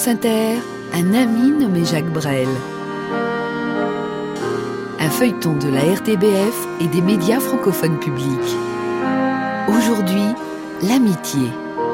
France Inter, un ami nommé Jacques Brel. Un feuilleton de la RTBF et des médias francophones publics. Aujourd'hui, l'amitié.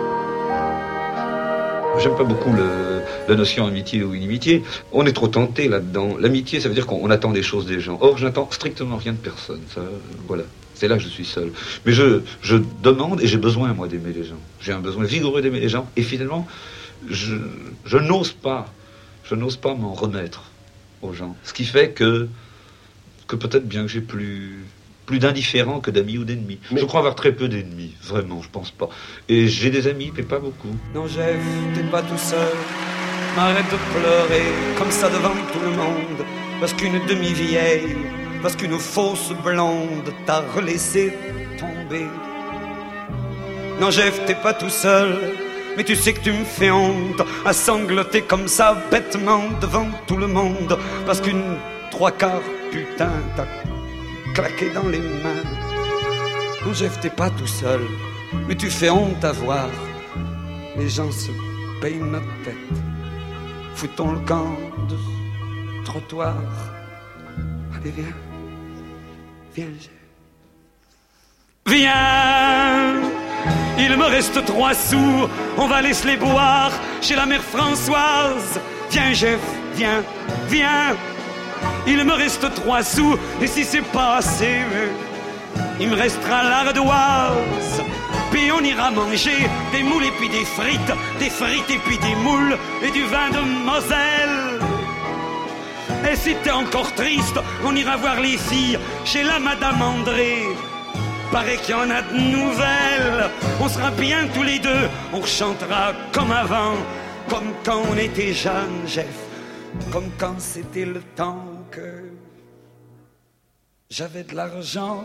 J'aime pas beaucoup la notion amitié ou inimitié. On est trop tenté là-dedans. L'amitié, ça veut dire qu'on attend des choses des gens. Or, je n'attends strictement rien de personne. Ça, voilà. C'est là que je suis seul. Mais je demande et j'ai besoin, moi, d'aimer les gens. J'ai un besoin vigoureux d'aimer les gens. Et finalement, je n'ose pas m'en remettre aux gens. Ce qui fait que peut-être bien que j'ai plus d'indifférents que d'amis ou d'ennemis. Mais je crois avoir très peu d'ennemis, vraiment, je pense pas. Et j'ai des amis, mais pas beaucoup. Non, Jeff, t'es pas tout seul. Arrête de pleurer comme ça devant tout le monde. Parce qu'une demi-vieille, parce qu'une fausse blonde t'a relaissé tomber. Non, Jeff, t'es pas tout seul. Mais tu sais que tu me fais honte à sangloter comme ça bêtement devant tout le monde. Parce qu'une trois quarts putain t'a claqué dans les mains. Non, Jeff, t'es pas tout seul, mais tu fais honte à voir. Les gens se payent notre tête. Foutons le camp de trottoir. Allez, viens. Viens, Jeff. Viens. Il me reste 3 sous. On va aller se les boire chez la mère Françoise. Viens, Jeff, viens, viens. Il me reste 3 sous, et si c'est pas assez, il me restera l'ardoise. Puis on ira manger des moules et puis des frites et puis des moules et du vin de Moselle. Et si t'es encore triste, on ira voir les filles chez la Madame André. Paraît qu'il y en a de nouvelles. On sera bien tous les deux, on chantera comme avant, comme quand on était jeunes, Jeff. Comme quand c'était le temps que j'avais de l'argent.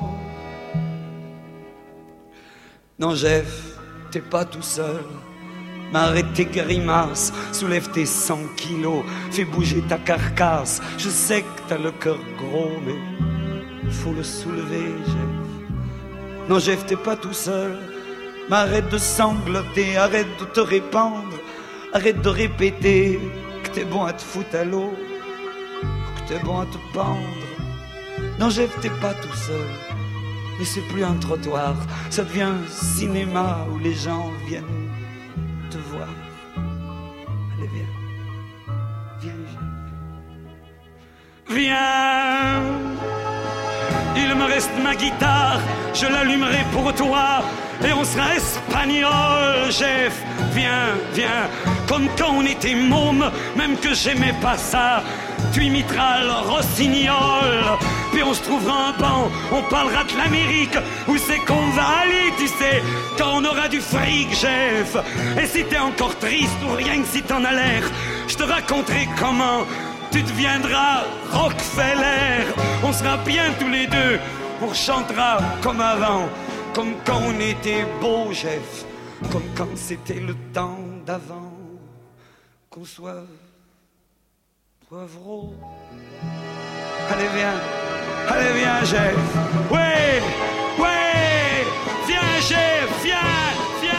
Non, Jeff, t'es pas tout seul. Mais arrête tes grimaces, soulève tes 100 kilos, fais bouger ta carcasse. Je sais que t'as le cœur gros, mais faut le soulever, Jeff. Non, Jeff, t'es pas tout seul. Mais arrête de sangloter, arrête de te répandre, arrête de répéter que t'es bon à te foutre à l'eau, que t'es bon à te pendre. Non, Jeff, t'es pas tout seul. Mais c'est plus un trottoir, ça devient un cinéma où les gens viennent te voir. Allez, viens. Viens, Jeff. Viens. Il me reste ma guitare, je l'allumerai pour toi. Et on sera espagnol, Jeff. Viens, viens. Comme quand on était môme, même que j'aimais pas ça. Tu imiteras le rossignol. Puis on se trouvera un banc, on parlera de l'Amérique. Où c'est qu'on va aller, tu sais, quand on aura du fric, Jeff. Et si t'es encore triste ou rien que si t'en as l'air, je te raconterai comment tu deviendras Rockefeller. On sera bien tous les deux, on chantera comme avant. Comme quand on était beau, Jeff. Comme quand c'était le temps d'avant. Qu'on soit poivreau. Allez, viens. Allez, viens, Jeff. Ouais, ouais. Viens, Jeff, viens, viens.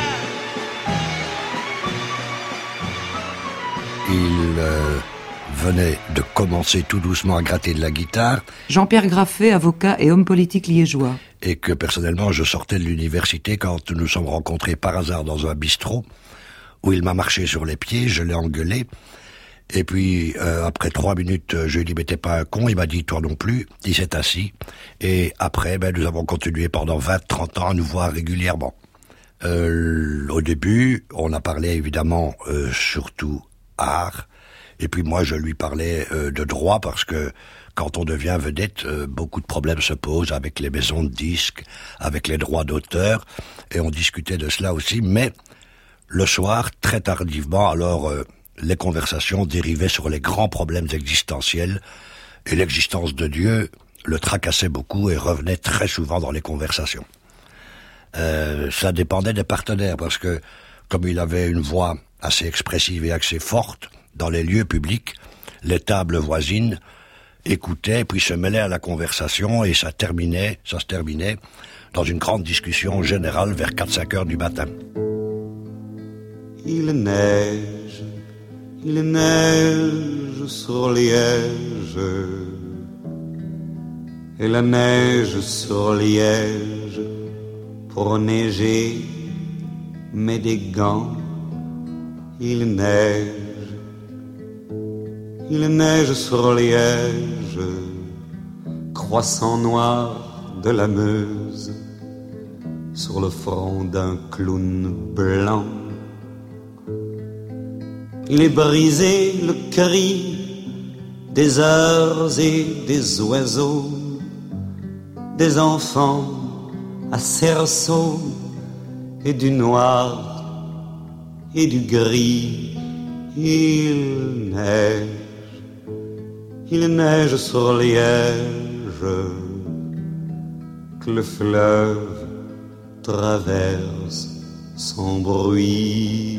Il venait de commencer tout doucement à gratter de la guitare. Jean-Pierre Graffet, avocat et homme politique liégeois. Et que personnellement, je sortais de l'université quand nous nous sommes rencontrés par hasard dans un bistrot, où il m'a marché sur les pieds, je l'ai engueulé. Et puis, après 3 minutes, je lui ai dit, mais t'es pas un con, il m'a dit, toi non plus. Il s'est assis. Et après, nous avons continué pendant 20-30 ans à nous voir régulièrement. Au début, on a parlé évidemment surtout art. Et puis moi, je lui parlais de droit parce que quand on devient vedette, beaucoup de problèmes se posent avec les maisons de disques, avec les droits d'auteur. Et on discutait de cela aussi. Mais le soir, très tardivement, alors les conversations dérivaient sur les grands problèmes existentiels. Et l'existence de Dieu le tracassait beaucoup et revenait très souvent dans les conversations. Ça dépendait des partenaires parce que comme il avait une voix assez expressive et assez forte, dans les lieux publics, les tables voisines écoutaient puis se mêlaient à la conversation et ça se terminait dans une grande discussion générale vers 4-5 heures du matin. Il neige Il neige sur Liège, et la neige sur Liège, pour neiger, met des gants. Il neige sur Liège, croissant noir de la Meuse, sur le front d'un clown blanc. Il est brisé le cri des heures et des oiseaux, des enfants à cerceau, et du noir et du gris. Il neige sur Liège, que le fleuve traverse sans bruit.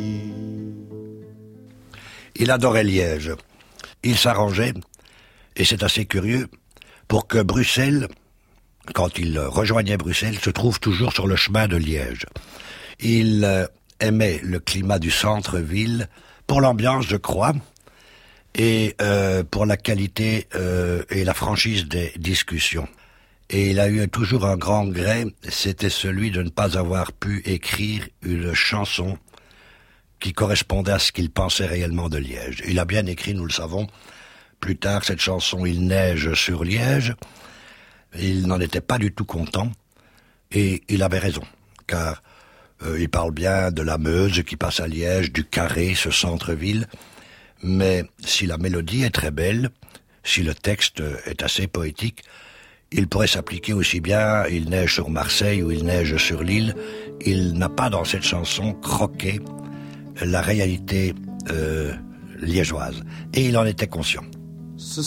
Il adorait Liège. Il s'arrangeait, et c'est assez curieux, pour que Bruxelles, quand il rejoignait Bruxelles, se trouve toujours sur le chemin de Liège. Il aimait le climat du centre-ville, pour l'ambiance, je crois, et pour la qualité et la franchise des discussions. Et il a eu toujours un grand regret, c'était celui de ne pas avoir pu écrire une chanson qui correspondait à ce qu'il pensait réellement de Liège. Il a bien écrit, nous le savons, plus tard cette chanson « Il neige sur Liège ». Il n'en était pas du tout content, et il avait raison, car il parle bien de la Meuse qui passe à Liège, du Carré, ce centre-ville, mais si la mélodie est très belle, si le texte est assez poétique, il pourrait s'appliquer aussi bien « Il neige sur Marseille » ou « Il neige sur Lille ». Il n'a pas dans cette chanson croqué la réalité liégeoise, et il en était conscient. Ce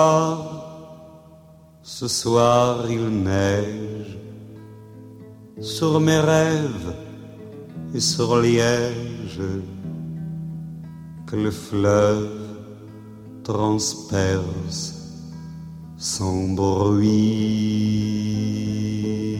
soir il neige sur mes rêves et sur Liège, que le fleuve transperce sans bruit.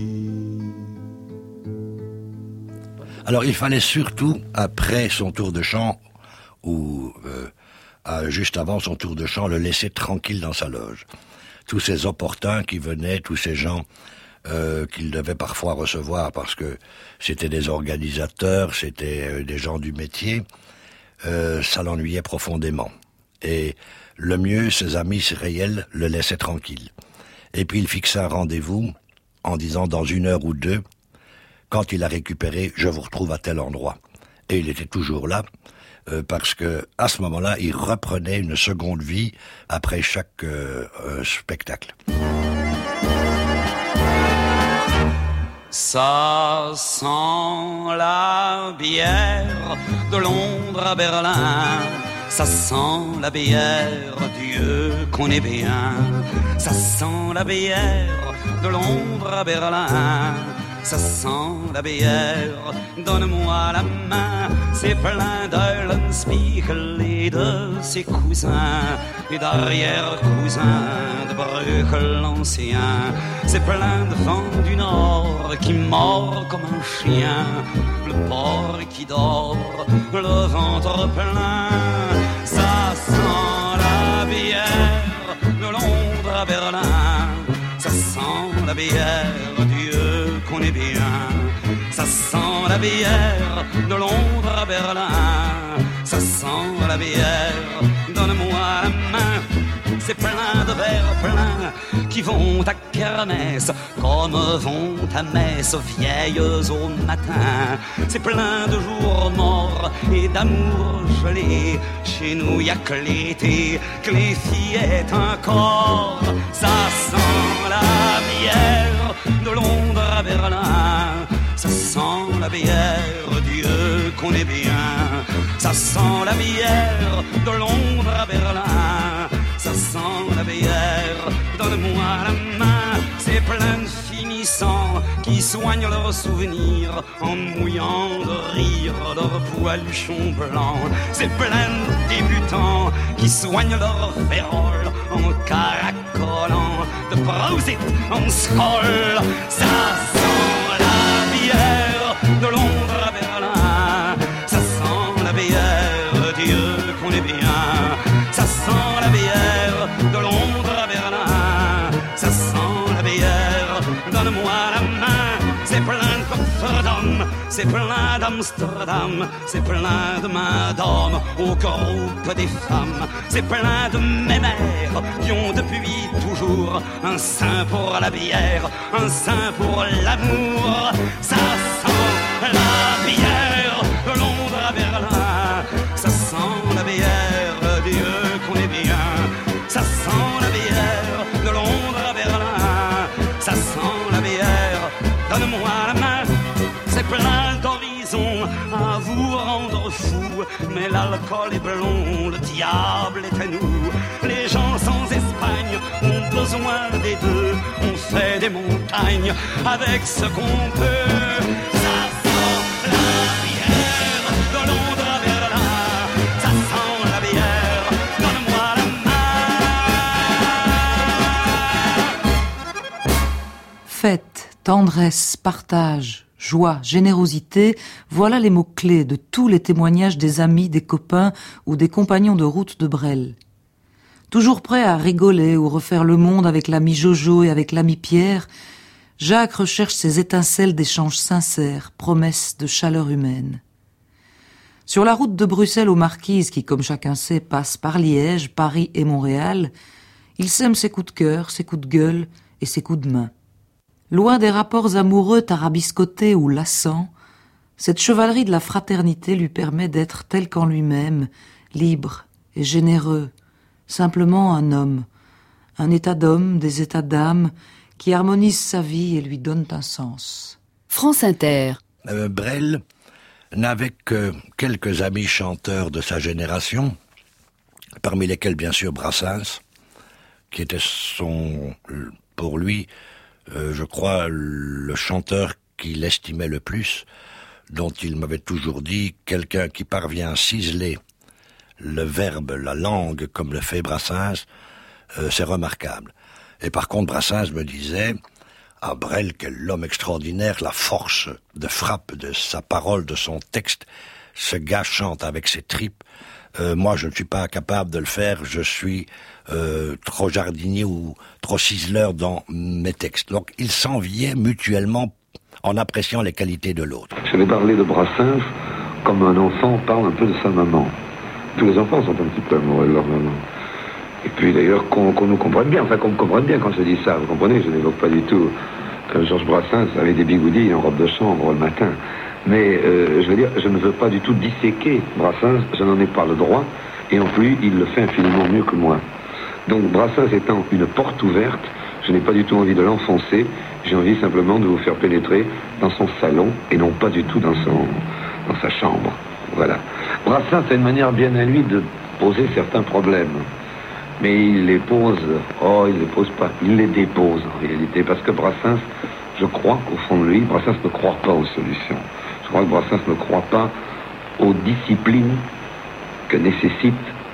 Alors il fallait surtout, après son tour de chant, ou juste avant son tour de chant, le laisser tranquille dans sa loge. Tous ces opportuns qui venaient, tous ces gens qu'il devait parfois recevoir parce que c'était des organisateurs, c'était des gens du métier, ça l'ennuyait profondément. Et le mieux, ses amis réels le laissaient tranquille. Et puis il fixait un rendez-vous en disant dans 1 heure ou 2, quand il a récupéré, je vous retrouve à tel endroit. Et il était toujours là, parce que à ce moment-là, il reprenait une seconde vie après chaque spectacle. Ça sent la bière de Londres à Berlin. Ça sent la bière, Dieu qu'on est bien. Ça sent la bière de Londres à Berlin. Ça sent la bière, donne-moi la main. C'est plein d'Eulenspiegel et de ses cousins et d'arrière-cousins de Bruegel l'ancien. C'est plein de vent du nord qui mord comme un chien, le porc qui dort, le ventre plein. Ça sent la bière de Londres à Berlin. Ça sent la bière, Dieu qu'on est bien. Ça sent la bière de Londres à Berlin. Ça sent la bière, donne-moi la main. C'est plein de verres pleins qui vont à kermesse comme vont à messe vieilles au matin. C'est plein de jours morts et d'amour gelé. Chez nous y a que l'été, que les fillettes encore. Ça sent la bière de Londres à Berlin. Ça sent la bière, Dieu qu'on est bien. Ça sent la bière de Londres à Berlin. Ça sent la bière, donne-moi la main. C'est plein de finissants qui soignent leurs souvenirs en mouillant de rire leurs poiluchons blancs. C'est plein de débutants qui soignent leurs féroles en caracolant de Prosit en Skoll. Ça sent la bière de Londres à Berlin. Ça sent la bière, Dieu qu'on est bien. c'est plein d'Amsterdam, c'est plein de mains d'hommes au groupe des femmes, c'est plein de mémères qui ont depuis toujours un sein pour la bière, un sein pour l'amour. Ça sent la bière de Londres à Berlin, ça sent la bière, Dieu qu'on est bien. Ça sent la bière de Londres à Berlin, ça sent la bière, donne-moi la main. C'est plein d'horizons à vous rendre fou, mais l'alcool est blond, le diable est à nous. Les gens sans Espagne ont besoin des deux, on fait des montagnes avec ce qu'on peut. Ça sent la bière de Londres à Berlin, ça sent la bière, donne-moi la main. Fête, tendresse, partage, joie, générosité, voilà les mots-clés de tous les témoignages des amis, des copains ou des compagnons de route de Brel. Toujours prêt à rigoler ou refaire le monde avec l'ami Jojo et avec l'ami Pierre, Jacques recherche ces étincelles d'échanges sincères, promesses de chaleur humaine. Sur la route de Bruxelles aux Marquises, qui, comme chacun sait, passe par Liège, Paris et Montréal, il sème ses coups de cœur, ses coups de gueule et ses coups de main. Loin des rapports amoureux tarabiscotés ou lassants, cette chevalerie de la fraternité lui permet d'être tel qu'en lui-même, libre et généreux, simplement un homme, un état d'homme, des états d'âme, qui harmonisent sa vie et lui donnent un sens. France Inter. Brel n'avait que quelques amis chanteurs de sa génération, parmi lesquels bien sûr Brassens, qui était pour lui, je crois, le chanteur qu'il estimait le plus, dont il m'avait toujours dit, quelqu'un qui parvient à ciseler le verbe, la langue, comme le fait Brassens, c'est remarquable. Et par contre, Brassens me disait, ah Brel, quel homme extraordinaire, la force de frappe de sa parole, de son texte, ce gars chante avec ses tripes. Moi, je ne suis pas capable de le faire, je suis trop jardinier ou trop ciseleur dans mes textes. Donc, ils s'enviaient mutuellement en appréciant les qualités de l'autre. Je vais parler de Brassens comme un enfant parle un peu de sa maman. Tous les enfants sont un petit peu amoureux de leur maman. Et puis d'ailleurs, qu'on nous comprenne bien, enfin qu'on me comprenne bien quand je dis ça, vous comprenez, je n'évoque pas du tout Georges Brassens avec des bigoudis en robe de chambre le matin. Mais je veux dire, je ne veux pas du tout disséquer Brassens, je n'en ai pas le droit, et en plus, il le fait infiniment mieux que moi. Donc Brassens étant une porte ouverte, je n'ai pas du tout envie de l'enfoncer, j'ai envie simplement de vous faire pénétrer dans son salon, et non pas du tout dans sa chambre. Voilà. Brassens a une manière bien à lui de poser certains problèmes. Mais il les pose, il les pose pas, il les dépose en réalité, parce que Brassens, je crois qu'au fond de lui, Brassens ne croit pas aux solutions. Je crois que Brassens ne croit pas aux disciplines que nécessite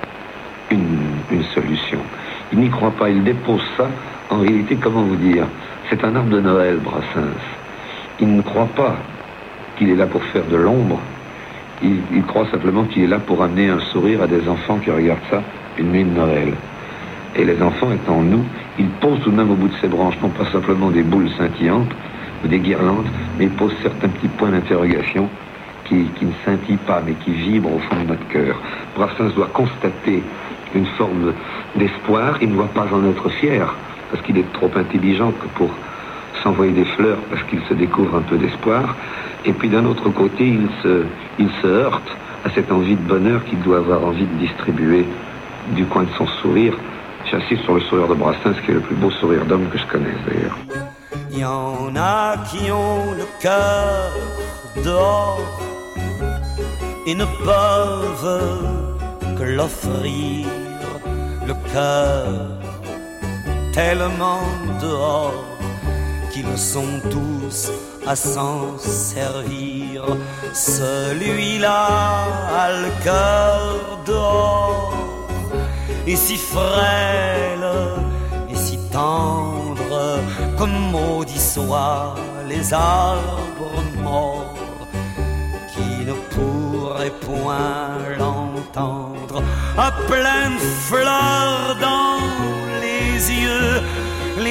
une solution. Il n'y croit pas, il dépose ça, en réalité, comment vous dire, c'est un arbre de Noël, Brassens. Il ne croit pas qu'il est là pour faire de l'ombre, il croit simplement qu'il est là pour amener un sourire à des enfants qui regardent ça une nuit de Noël. Et les enfants étant nous, ils posent tout de même au bout de ces branches, non pas simplement des boules scintillantes ou des guirlandes, mais ils posent certains petits points d'interrogation qui ne scintillent pas, mais qui vibrent au fond de notre cœur. Brassens doit constater une forme d'espoir, il ne doit pas en être fier, parce qu'il est trop intelligent que pour s'envoyer des fleurs, parce qu'il se découvre un peu d'espoir. Et puis d'un autre côté, il se heurte à cette envie de bonheur qu'il doit avoir envie de distribuer du coin de son sourire. J'insiste sur le sourire de Brassens, qui est le plus beau sourire d'homme que je connaisse d'ailleurs. Il y en a qui ont le cœur dehors et ne peuvent que l'offrir, le cœur tellement dehors qu'ils sont tous à s'en servir. Celui-là a le cœur dehors et si frêle et si tendre, comme maudits soient les arbres morts, qui ne pourraient point l'entendre. À pleines fleurs dans les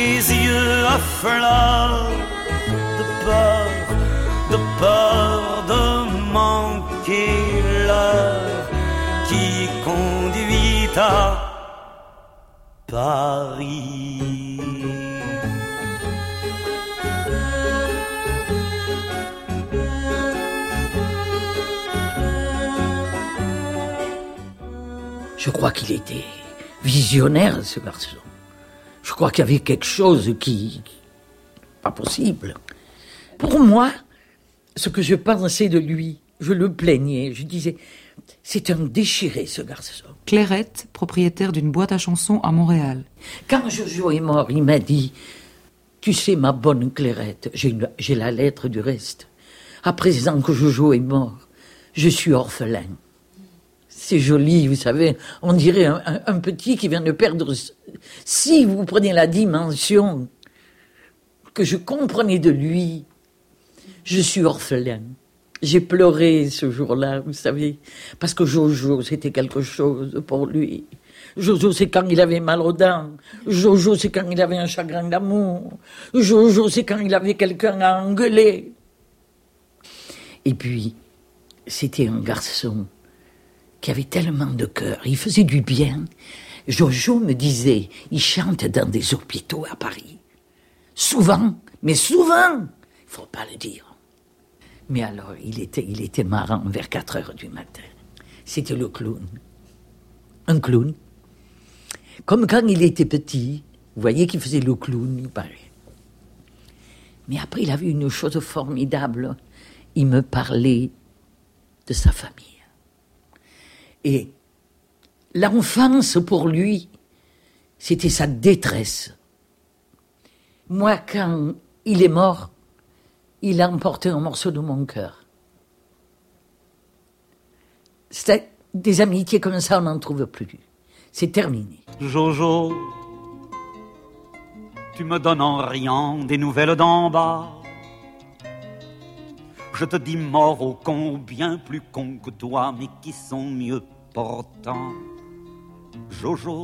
yeux à fleurs de peur Paris. Je crois qu'il était visionnaire, ce garçon. Je crois qu'il y avait quelque chose qui... pas possible. Pour moi, ce que je pensais de lui, je le plaignais. Je disais, c'est un déchiré, ce garçon. Clairette, propriétaire d'une boîte à chansons à Montréal. Quand Jojo est mort, il m'a dit, tu sais, ma bonne Clairette, j'ai la lettre du reste. À présent que Jojo est mort, je suis orphelin. C'est joli, vous savez, on dirait un petit qui vient de perdre... Si vous prenez la dimension que je comprenais de lui, je suis orphelin. J'ai pleuré ce jour-là, vous savez, parce que Jojo, c'était quelque chose pour lui. Jojo, c'est quand il avait mal aux dents. Jojo, c'est quand il avait un chagrin d'amour. Jojo, c'est quand il avait quelqu'un à engueuler. Et puis, c'était un garçon qui avait tellement de cœur, il faisait du bien. Jojo me disait, il chante dans des hôpitaux à Paris. Souvent, mais souvent, il faut pas le dire. Mais alors, il était marrant vers 4 heures du matin. C'était le clown. Un clown. Comme quand il était petit, vous voyez qu'il faisait le clown, il paraît. Mais après, il avait une chose formidable. Il me parlait de sa famille. Et l'enfance, pour lui, c'était sa détresse. Moi, quand il est mort, il a emporté un morceau de mon cœur. C'était des amitiés comme ça, on n'en trouve plus. C'est terminé. Jojo, tu me donnes en riant des nouvelles d'en bas. Je te dis mort au con, bien plus con que toi, mais qui sont mieux portants. Jojo,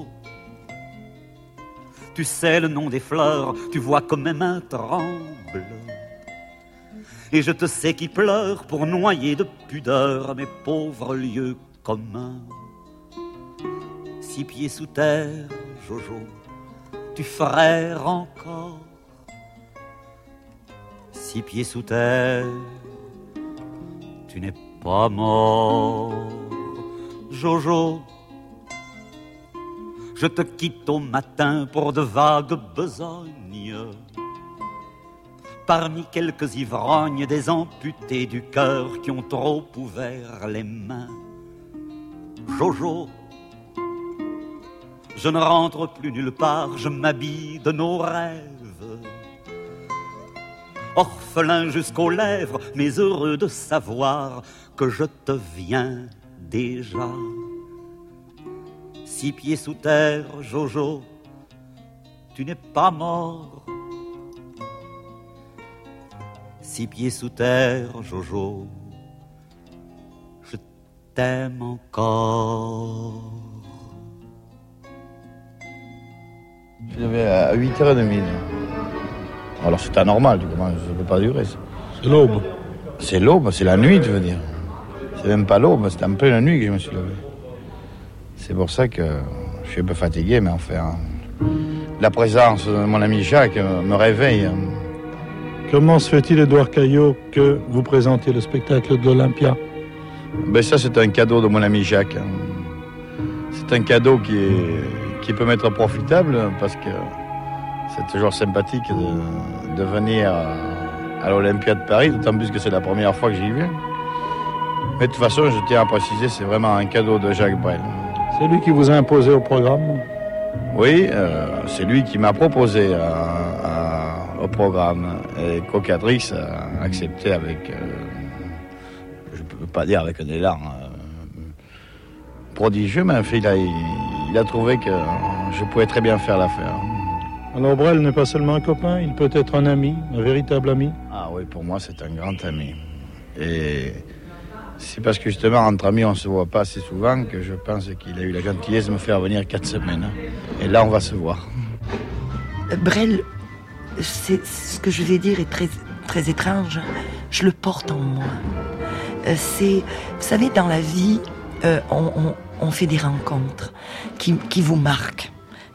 tu sais le nom des fleurs, tu vois que mes mains tremblent. Et je te sais qui pleure pour noyer de pudeur mes pauvres lieux communs. 6 pieds sous terre, Jojo, tu frères encore. 6 pieds sous terre, tu n'es pas mort, Jojo. Je te quitte au matin pour de vagues besognes. Parmi quelques ivrognes, des amputés du cœur qui ont trop ouvert les mains. Jojo, je ne rentre plus nulle part, je m'habille de nos rêves. Orphelin jusqu'aux lèvres, mais heureux de savoir que je te viens déjà. 6 pieds sous terre, Jojo, tu n'es pas mort. 6 pieds sous terre, Jojo, je t'aime encore. Je devais à 8h30. Alors c'est anormal, ça ne peut pas durer. C'est l'aube. C'est l'aube, c'est la nuit, tu veux dire. C'est même pas l'aube, c'est en pleine nuit que je me suis levé. C'est pour ça que je suis un peu fatigué, mais enfin, la présence de mon ami Jacques me réveille. Comment se fait-il, Édouard Caillot, que vous présentez le spectacle de l'Olympia? Ben ça, c'est un cadeau de mon ami Jacques. C'est un cadeau qui peut m'être profitable, parce que c'est toujours sympathique de venir à l'Olympia de Paris, d'autant plus que c'est la première fois que j'y vais. Mais de toute façon, je tiens à préciser, c'est vraiment un cadeau de Jacques Brel. C'est lui qui vous a imposé au programme? Oui, c'est lui qui m'a proposé au programme. Et Cocatrix a accepté avec, je ne peux pas dire avec un élan prodigieux, mais enfin, il a trouvé que je pouvais très bien faire l'affaire. Alors Brel n'est pas seulement un copain, il peut être un ami, un véritable ami? Ah oui, pour moi c'est un grand ami. Et c'est parce que justement entre amis on ne se voit pas assez souvent que je pense qu'il a eu la gentillesse de me faire venir 4 semaines. Et là on va se voir. Brel, c'est ce que je vais dire est très, très étrange. Je le porte en moi. Vous savez, dans la vie, on fait des rencontres qui vous marquent.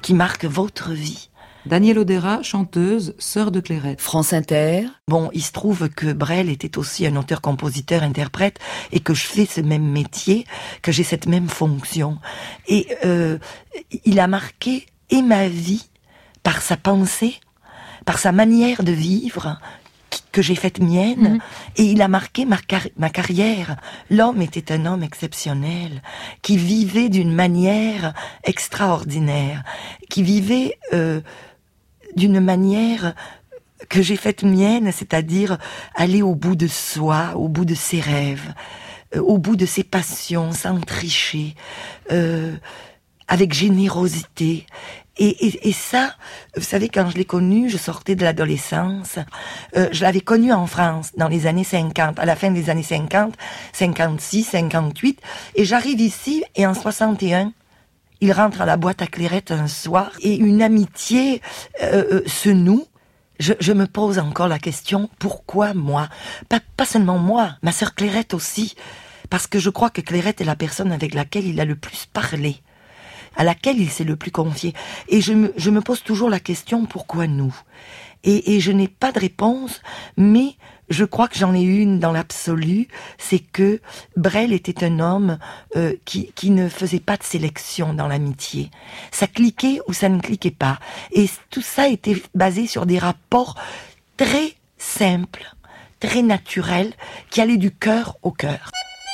qui marque votre vie. Danielle Odera, chanteuse, sœur de Clairette. France Inter. Bon, il se trouve que Brel était aussi un auteur, compositeur, interprète, et que je fais ce même métier, que j'ai cette même fonction. Et il a marqué et ma vie par sa pensée, par sa manière de vivre, que j'ai faite mienne, et il a marqué ma carrière. L'homme était un homme exceptionnel, qui vivait d'une manière extraordinaire, qui vivait d'une manière que j'ai faite mienne, c'est-à-dire aller au bout de soi, au bout de ses rêves, au bout de ses passions, sans tricher, avec générosité. Et ça, vous savez, quand je l'ai connu, je sortais de l'adolescence. Je l'avais connu en France dans les années 50, à la fin des années 50, 56, 58. Et j'arrive ici, et en 61, il rentre à la boîte à Clairette un soir, et une amitié se noue. Je me pose encore la question, pourquoi moi ? Pas seulement moi, ma sœur Clairette aussi. Parce que je crois que Clairette est la personne avec laquelle il a le plus parlé, à laquelle il s'est le plus confié. Et je me pose toujours la question, pourquoi nous ? Et je n'ai pas de réponse, mais je crois que j'en ai une dans l'absolu, c'est que Brel était un homme qui ne faisait pas de sélection dans l'amitié. Ça cliquait ou ça ne cliquait pas. Et tout ça était basé sur des rapports très simples, très naturels, qui allaient du cœur au cœur.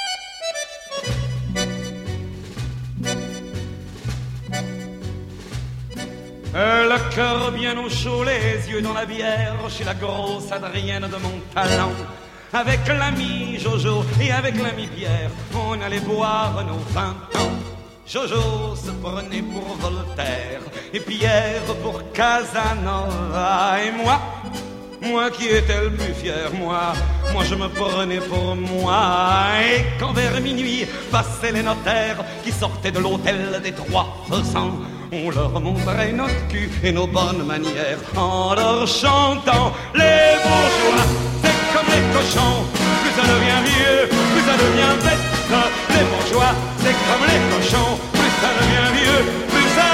Le cœur bien au chaud, les yeux dans la bière, chez la grosse Adrienne de mon talent. Avec l'ami Jojo et avec l'ami Pierre, on allait boire nos 20 ans. Jojo se prenait pour Voltaire et Pierre pour Casanova. Et moi qui étais le plus fier, moi je me prenais pour moi. Et quand vers minuit passaient les notaires qui sortaient de l'hôtel des Trois Faisans, on leur montrait notre cul et nos bonnes manières en leur chantant les bourgeois. C'est comme les cochons, plus ça devient vieux, plus ça devient bête. Les bourgeois, c'est comme les cochons, plus ça devient vieux, plus ça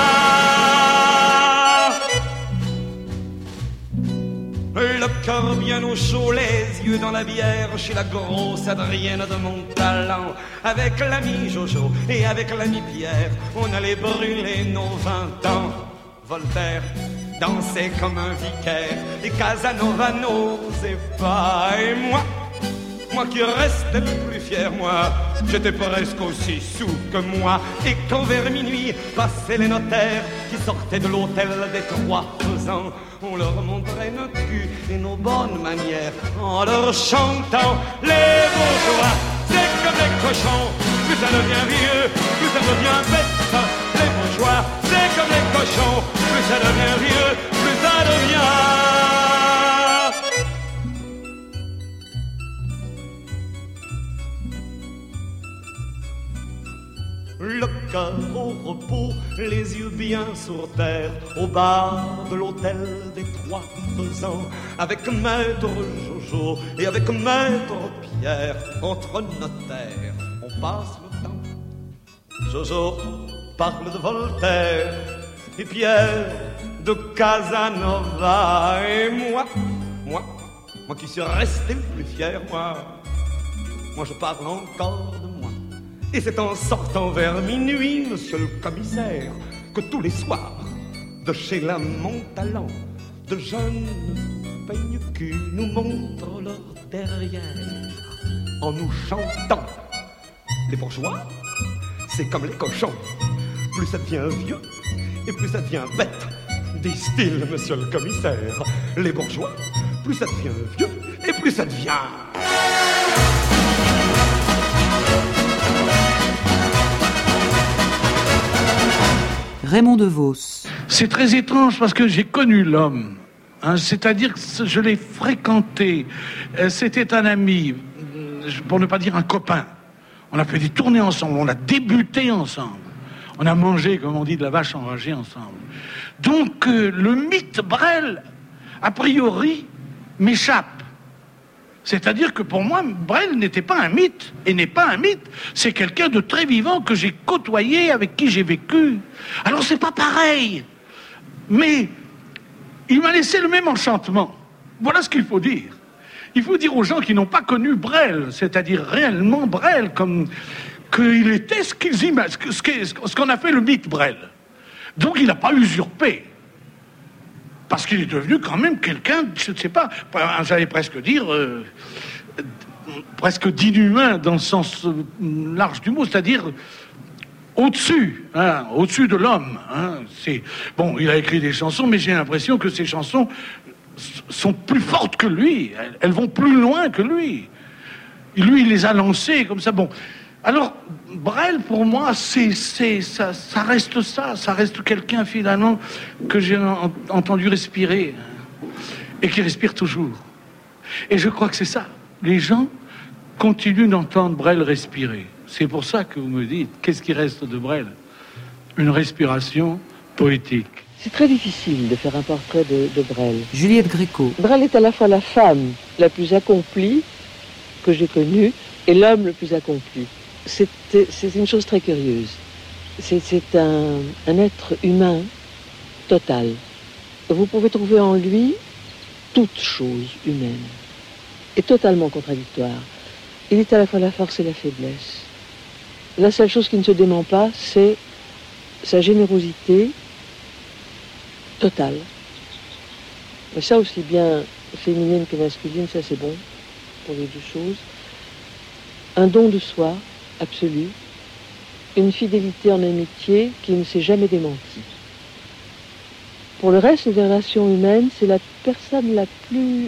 devient. Le cœur bien au chaud, les yeux dans la bière, chez la grosse Adrienne de mon talent. Avec l'ami Jojo et avec l'ami Pierre, on allait brûler nos 20 ans. Voltaire dansait comme un vicaire et Casanova n'osait pas. Et moi qui restais le plus fier, moi, j'étais presque aussi sous que moi. Et quand vers minuit passaient les notaires qui sortaient de l'hôtel des Trois Faisans, on leur montrait notre cul et nos bonnes manières en leur chantant les bourgeois. C'est comme les cochons, plus ça devient vieux, plus ça devient bête. Les bourgeois, c'est comme les cochons, plus ça devient vieux, plus ça devient. Le cœur au repos, les yeux bien sur terre, au bar de l'hôtel des Trois Faisans, avec maître Jojo et avec maître Pierre, entre notaires, on passe le temps. Jojo parle de Voltaire et Pierre de Casanova. Et moi qui suis resté le plus fier, moi je parle encore de moi. Et c'est en sortant vers minuit, monsieur le commissaire, que tous les soirs, de chez la Montalent, de jeunes peigne-cul nous montrent leur derrière, en nous chantant. Les bourgeois, c'est comme les cochons, plus ça devient vieux et plus ça devient bête, disent-ils, monsieur le commissaire. Les bourgeois, plus ça devient vieux et plus ça devient... Raymond Devos. C'est très étrange parce que j'ai connu l'homme, c'est-à-dire que je l'ai fréquenté. C'était un ami, pour ne pas dire un copain. On a fait des tournées ensemble, on a débuté ensemble. On a mangé, comme on dit, de la vache enragée ensemble. Donc le mythe Brel, a priori, m'échappe. C'est-à-dire que pour moi, Brel n'était pas un mythe, et n'est pas un mythe. C'est quelqu'un de très vivant que j'ai côtoyé, avec qui j'ai vécu. Alors c'est pas pareil, mais il m'a laissé le même enchantement. Voilà ce qu'il faut dire. Il faut dire aux gens qui n'ont pas connu Brel, c'est-à-dire réellement Brel, comme qu'il était ce qu'ils imaginent, ce qu'on a fait le mythe Brel. Donc il n'a pas usurpé. Parce qu'il est devenu quand même quelqu'un, je ne sais pas, j'allais presque dire, presque d'inhumain dans le sens large du mot, c'est-à-dire au-dessus, au-dessus de l'homme. Bon, il a écrit des chansons, mais j'ai l'impression que ces chansons sont plus fortes que lui, elles vont plus loin que lui. Lui, il les a lancées comme ça. Bon, alors, Brel, pour moi, ça reste quelqu'un, finalement, que j'ai entendu respirer, et qui respire toujours. Et je crois que c'est ça. Les gens continuent d'entendre Brel respirer. C'est pour ça que vous me dites, qu'est-ce qui reste de Brel? Une respiration poétique. C'est très difficile de faire un portrait de Brel. Juliette Gréco. Brel est à la fois la femme la plus accomplie que j'ai connue et l'homme le plus accompli. C'est une chose très curieuse. C'est un être humain total. Vous pouvez trouver en lui toute chose humaine et totalement contradictoire. Il est à la fois la force et la faiblesse. La seule chose qui ne se dément pas, c'est sa générosité totale. Mais ça, aussi bien féminine que masculine, ça c'est bon pour les deux choses. Un don de soi absolu, une fidélité en amitié qui ne s'est jamais démentie. Pour le reste des relations humaines, c'est la personne la plus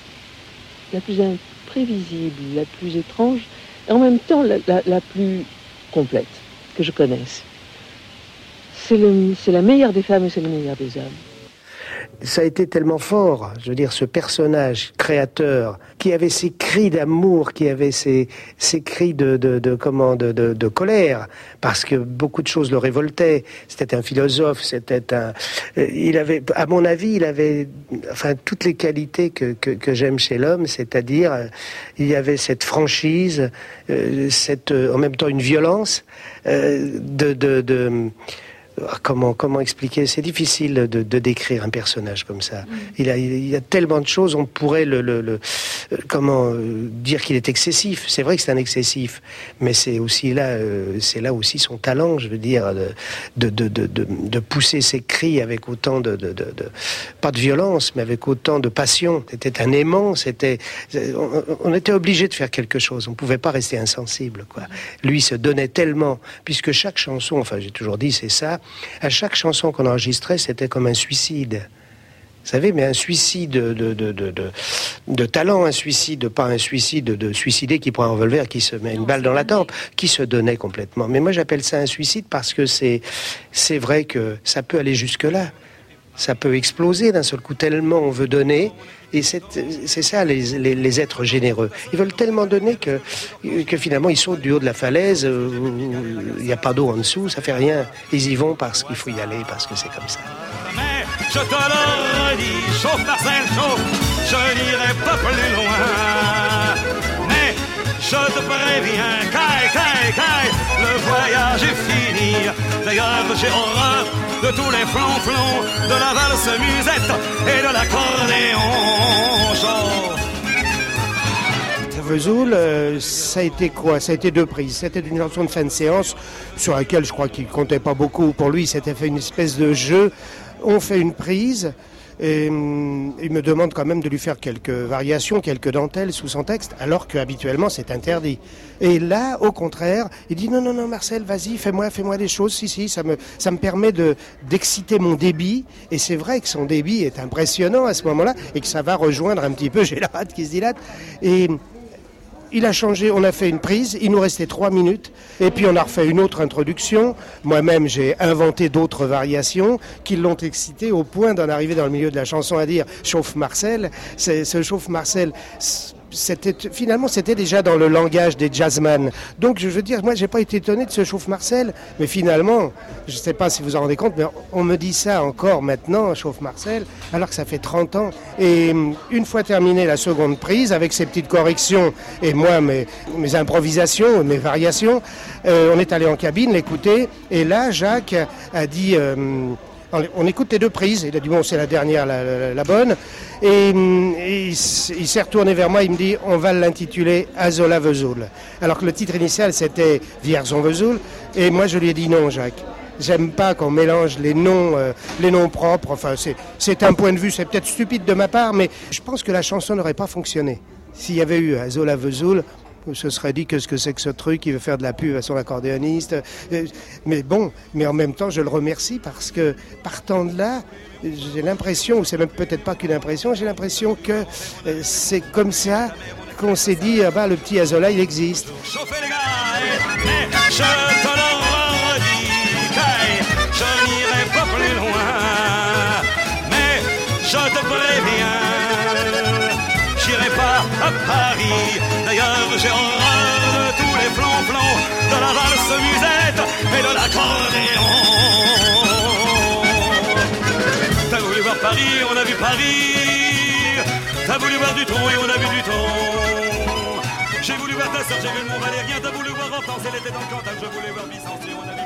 imprévisible, la plus étrange, et en même temps la plus complète que je connaisse. C'est la meilleure des femmes et c'est le meilleur des hommes. Ça a été tellement fort, je veux dire, ce personnage créateur qui avait ces cris d'amour, qui avait ces cris de colère, parce que beaucoup de choses le révoltaient. C'était un philosophe, il avait, à mon avis, il avait, enfin, toutes les qualités que j'aime chez l'homme, c'est-à-dire, il y avait cette franchise, en même temps une violence, Comment expliquer? C'est difficile de décrire un personnage comme ça. Il y a tellement de choses, on pourrait dire qu'il est excessif. C'est vrai que c'est un excessif, mais c'est là aussi son talent, je veux dire, de pousser ses cris avec autant pas de violence, mais avec autant de passion. C'était un aimant, on était obligé de faire quelque chose. On pouvait pas rester insensible, quoi. Lui se donnait tellement, puisque chaque chanson, enfin j'ai toujours dit c'est ça. À chaque chanson qu'on enregistrait, c'était comme un suicide. Vous savez, mais un suicide de talent, un suicide, pas un suicide de suicidé qui prend un revolver, qui se met une balle dans la tempe, qui se donnait complètement. Mais moi, j'appelle ça un suicide parce que c'est vrai que ça peut aller jusque-là. Ça peut exploser d'un seul coup, tellement on veut donner. Et c'est ça, les êtres généreux. Ils veulent tellement donner que finalement, ils sautent du haut de la falaise, il n'y a pas d'eau en dessous, ça fait rien. Ils y vont parce qu'il faut y aller, parce que c'est comme ça. Mais je te le redis, chauffe Marcel, chauffe, je n'irai pas plus loin. Mais je te préviens, caille, le voyage est fini. D'ailleurs, j'ai horreur de tous les flonflons, de la valse musette et de l'accordéon. Vesoul, ça a été quoi? Ça a été 2 prises. C'était une chanson de fin de séance sur laquelle je crois qu'il comptait pas beaucoup. Pour lui, c'était fait une espèce de jeu. On fait une prise et il me demande quand même de lui faire quelques variations, quelques dentelles sous son texte, alors qu'habituellement c'est interdit. Et là, au contraire, il dit non Marcel, vas-y, fais-moi des choses, si, ça me permet d'exciter mon débit, et c'est vrai que son débit est impressionnant à ce moment-là, et que ça va rejoindre un petit peu, j'ai la rate qui se dilate, et il a changé, on a fait une prise, il nous restait 3 minutes, et puis on a refait une autre introduction. Moi-même, j'ai inventé d'autres variations qui l'ont excité au point d'en arriver dans le milieu de la chanson à dire « Chauffe Marcel ». Ce « Chauffe Marcel », c'était déjà dans le langage des jazzman. Donc je veux dire, moi j'ai pas été étonné de ce Chauffe Marcel, mais finalement, je sais pas si vous en rendez compte, mais on me dit ça encore maintenant, Chauffe Marcel, alors que ça fait 30 ans. Et une fois terminée la seconde prise, avec ses petites corrections et moi mes improvisations, mes variations, on est allé en cabine l'écouter, et là Jacques a dit... on écoute les deux prises, il a dit bon c'est la dernière, la bonne, et il s'est retourné vers moi, il me dit on va l'intituler Azola Vesoul, alors que le titre initial c'était Vierzon Vesoul, et moi je lui ai dit non Jacques, j'aime pas qu'on mélange les noms propres, enfin c'est un point de vue, c'est peut-être stupide de ma part, mais je pense que la chanson n'aurait pas fonctionné. S'il y avait eu Azola Vesoul, se serait dit qu'est-ce que c'est que ce truc, il veut faire de la pub à son accordéoniste. Mais bon, mais en même temps, je le remercie parce que partant de là, j'ai l'impression, ou c'est même peut-être pas qu'une impression, j'ai l'impression que c'est comme ça qu'on s'est dit, ah bah le petit Azola, il existe. Chauffez les gars, je te le redis, je n'irai pas plus loin, mais je te préviens, j'irai pas à Paris. D'ailleurs, j'ai horreur de tous les flancs de la valse musette et de l'accordéon. T'as voulu voir Paris, on a vu Paris. T'as voulu voir du tronc et on a vu du tronc. J'ai voulu voir ta sœur, j'ai vu le Mont Valérien. T'as voulu voir Hortense, elle était dans le Cantal. Je voulais voir Vicence et on a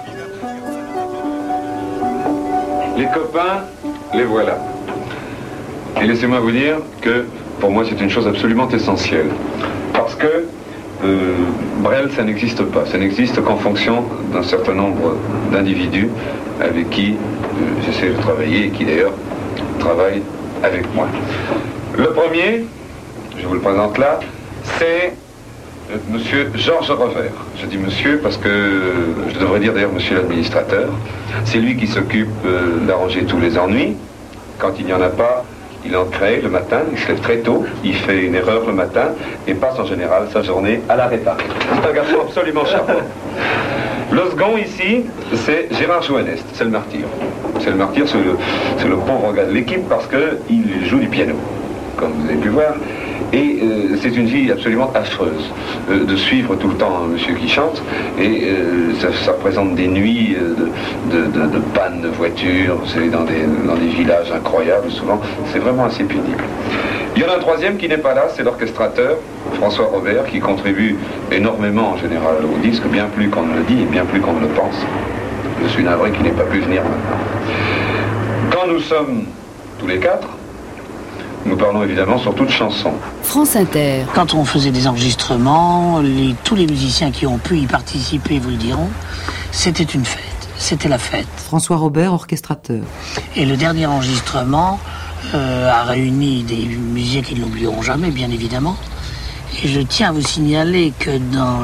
vu Piper. Les copains, les voilà. Et laissez-moi vous dire que pour moi c'est une chose absolument essentielle. Parce que Brel, ça n'existe pas. Ça n'existe qu'en fonction d'un certain nombre d'individus avec qui j'essaie de travailler et qui d'ailleurs travaillent avec moi. Le premier, je vous le présente là, c'est monsieur Georges Revers. Je dis monsieur parce que je devrais dire d'ailleurs monsieur l'administrateur. C'est lui qui s'occupe d'arranger tous les ennuis. Quand il n'y en a pas, il en crée le matin, il se lève très tôt, il fait une erreur le matin et passe en général sa journée à la réparer. C'est un garçon absolument charmant. Le second ici, c'est Gérard Joannest, c'est le martyr. C'est le martyr, c'est le pauvre gars de l'équipe parce qu'il joue du piano, comme vous avez pu voir. Et c'est une vie absolument affreuse de suivre tout le temps un monsieur qui chante. Et ça présente des nuits de panne de voiture, c'est dans des villages incroyables souvent. C'est vraiment assez pénible. Il y en a un troisième qui n'est pas là, c'est l'orchestrateur, François Robert, qui contribue énormément en général au disque, bien plus qu'on ne le dit et bien plus qu'on ne le pense. Je suis navré qu'il n'ait pas pu venir maintenant. Quand nous sommes tous les quatre, nous parlons évidemment sur toute chanson. France Inter. Quand on faisait des enregistrements, tous les musiciens qui ont pu y participer vous le diront, c'était une fête, c'était la fête. François Robert, orchestrateur. Et le dernier enregistrement a réuni des musiciens qui ne l'oublieront jamais, bien évidemment. Et je tiens à vous signaler que dans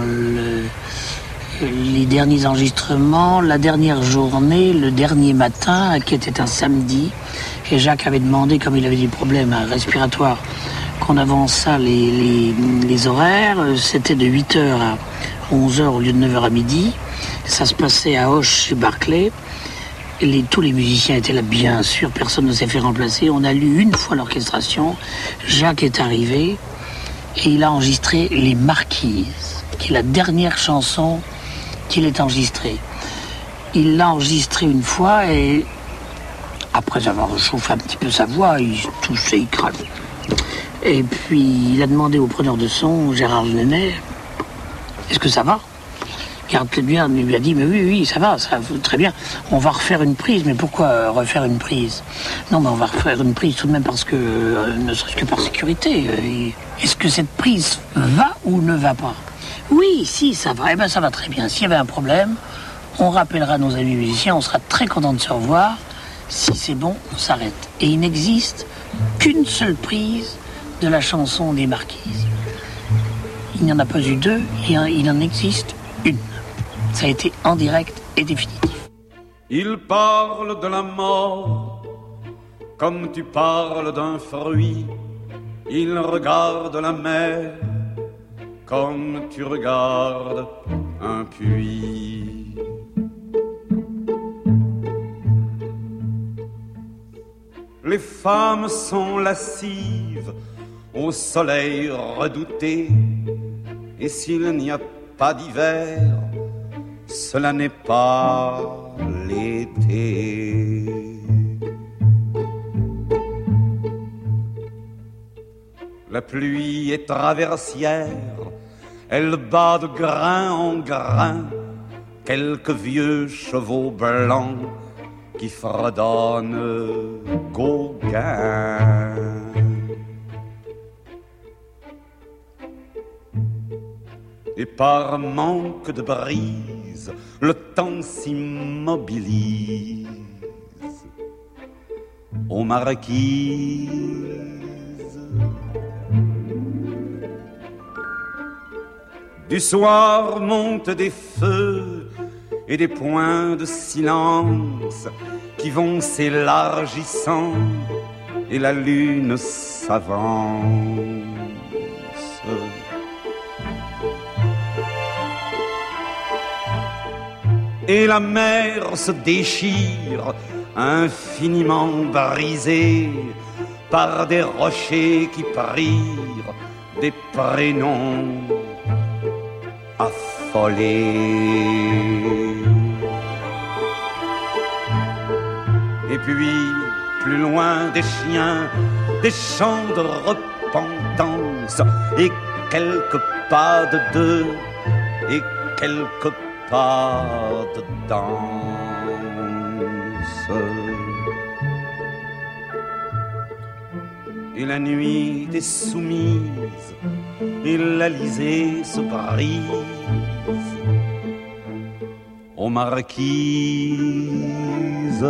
les derniers enregistrements, la dernière journée, le dernier matin, qui était un samedi, et Jacques avait demandé, comme il avait des problèmes respiratoires, qu'on avançât les horaires. C'était de 8h à 11h au lieu de 9h à midi. Ça se passait à Auch chez Barclay. Tous les musiciens étaient là, bien sûr, personne ne s'est fait remplacer. On a lu une fois l'orchestration. Jacques est arrivé et il a enregistré Les Marquises, qui est la dernière chanson qu'il ait enregistrée. Il l'a enregistrée une fois et après avoir réchauffé un petit peu sa voix, il se touchait, il crame. Et puis il a demandé au preneur de son, Gérard Genet, est-ce que ça va? Gérard Genet lui a dit, mais oui, ça va très bien. On va refaire une prise, mais pourquoi refaire une prise? Non, mais on va refaire une prise tout de même parce que, ne serait-ce que par sécurité. Est-ce que cette prise va ou ne va pas? Oui, si, ça va. Eh bien, ça va très bien. S'il y avait un problème, on rappellera nos amis musiciens, on sera très contents de se revoir. Si c'est bon, on s'arrête. Et il n'existe qu'une seule prise de la chanson des Marquises. Il n'y en a pas eu deux, il en existe une. Ça a été en direct et définitif. Il parle de la mort comme tu parles d'un fruit. Il regarde la mer comme tu regardes un puits. Les femmes sont lascives au soleil redouté. Et s'il n'y a pas d'hiver, cela n'est pas l'été. La pluie est traversière, elle bat de grain en grain quelques vieux chevaux blancs qui fredonnent Gauguin. Et par manque de brise, le temps s'immobilise aux marquises. Du soir montent des feux et des points de silence qui vont s'élargissant et la lune s'avance. Et la mer se déchire, infiniment brisée par des rochers qui prirent des prénoms affolés. Et puis, plus loin des chiens, des chants de repentance, et quelques pas de deux, et quelques pas de danse. Et la nuit est soumise, et l'Alizé se brise aux marquises.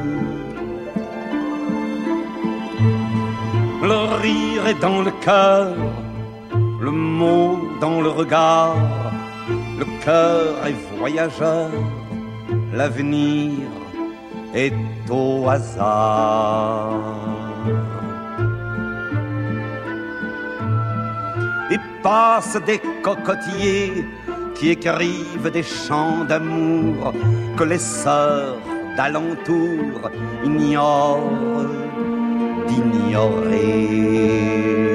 Le rire est dans le cœur, le mot dans le regard, le cœur est voyageur, l'avenir est au hasard. Et passent des cocotiers qui écrivent des chants d'amour que les sœurs d'alentour ignorent d'ignorer.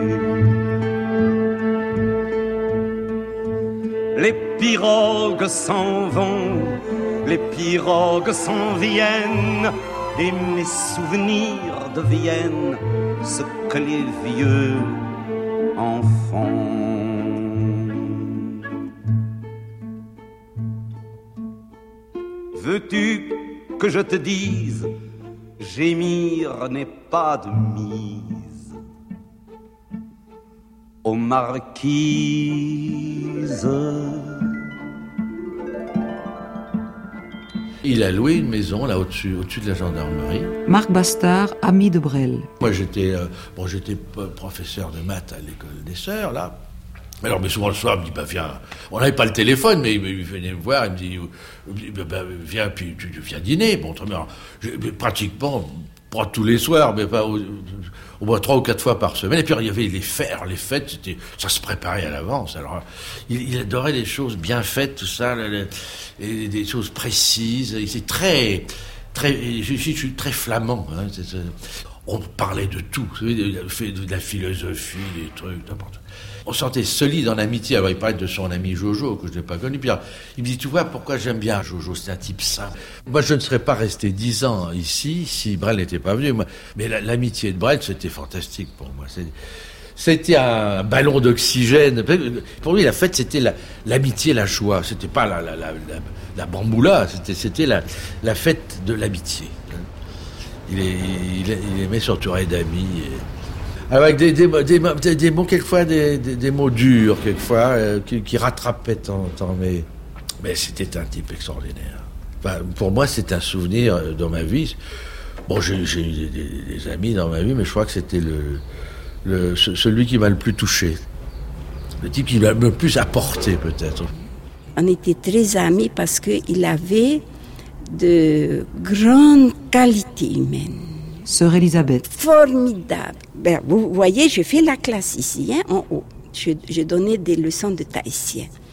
Les pirogues s'en vont, les pirogues s'en viennent, et mes souvenirs deviennent ce que les vieux en font. Veux-tu que je te dise, gémir n'est pas de mise aux marquises. Il a loué une maison là au-dessus de la gendarmerie. Marc Bastard, ami de Brel. Moi j'étais professeur de maths à l'école des Sœurs là. Alors mais souvent le soir il me dit viens. On n'avait pas le téléphone mais il venait me voir, il me dit viens puis tu viens dîner. Bon pratiquement pas tous les soirs mais pas au moins 3 ou 4 fois par semaine. Et puis il y avait les fêtes, ça se préparait à l'avance. Alors il adorait les choses bien faites, tout ça, et des choses précises. C'est très, je suis très flamand. Hein, on parlait de tout, de la philosophie, des trucs, n'importe quoi. On sentait solide en amitié. Alors il parlait de son ami Jojo, que je n'ai pas connu. Puis alors, il me dit, tu vois pourquoi j'aime bien Jojo, c'est un type simple. Moi, je ne serais pas resté 10 ans ici si Brel n'était pas venu. Mais l'amitié de Brel, c'était fantastique pour moi. C'était un ballon d'oxygène. Pour lui, la fête, c'était l'amitié, la joie. C'était pas la bamboula, c'était la fête de l'amitié. Il aimait s'entourer d'amis. Avec des mots, quelquefois, des mots durs, quelquefois, qui rattrapaient tant, mais c'était un type extraordinaire. Enfin, pour moi, c'est un souvenir dans ma vie. Bon, j'ai eu des amis dans ma vie, mais je crois que c'était celui qui m'a le plus touché. Le type qui m'a le plus apporté, peut-être. On était très amis parce qu'il avait de grandes qualités humaines. Sœur Elisabeth. Formidable. Vous voyez, je fais la classe ici, en haut. Je donnais des leçons de tahitien.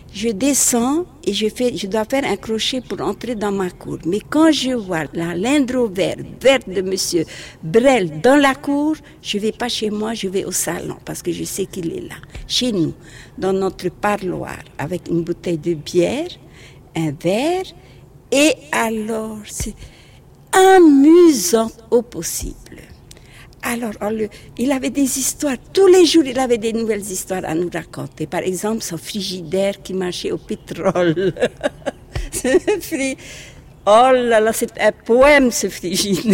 je descends et je dois faire un crochet pour entrer dans ma cour. Mais quand je vois la Land Rover verte de Monsieur Brel dans la cour, je ne vais pas chez moi, je vais au salon parce que je sais qu'il est là, chez nous, dans notre parloir, avec une bouteille de bière, un verre, et alors c'est amusant au possible. Alors, il avait des histoires. Tous les jours, il avait des nouvelles histoires à nous raconter. Par exemple, son frigidaire qui marchait au pétrole. Oh là là, c'est un poème, ce frigidaire.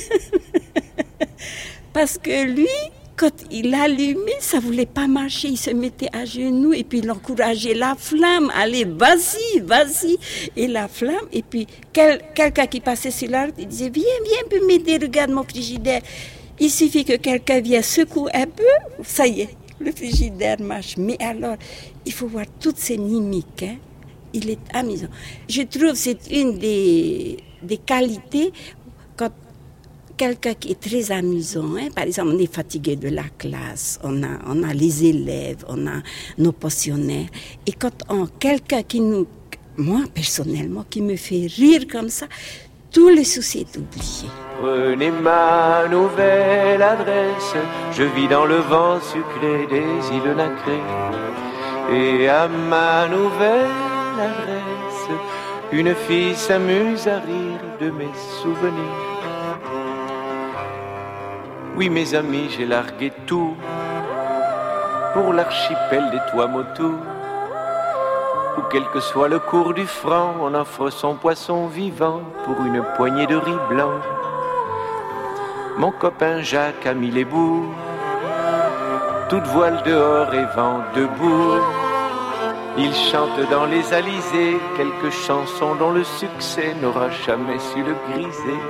Parce que lui, quand il allumait, ça ne voulait pas marcher. Il se mettait à genoux et puis il encourageait la flamme. Allez, vas-y, vas-y. Et la flamme, et puis quelqu'un qui passait sur la route, il disait, viens, peux m'aider, regarde mon frigidaire. Il suffit que quelqu'un vienne secouer un peu, ça y est, le frigidaire marche. Mais alors, il faut voir toutes ces mimiques. Hein. Il est amusant. Je trouve que c'est une des qualités quand quelqu'un qui est très amusant. Hein. Par exemple, on est fatigué de la classe, on a les élèves, on a nos pensionnaires. Et quand quelqu'un moi personnellement, qui me fait rire comme ça, tous les soucis sont oubliés. Prenez ma nouvelle adresse, je vis dans le vent sucré des îles nacrées. Et à ma nouvelle adresse, une fille s'amuse à rire de mes souvenirs. Oui, mes amis, j'ai largué tout pour l'archipel des Tuamotu, où quel que soit le cours du franc, on offre son poisson vivant pour une poignée de riz blanc. Mon copain Jacques a mis les bouts, toute voile dehors et vent debout. Il chante dans les alizés quelques chansons dont le succès n'aura jamais su le griser.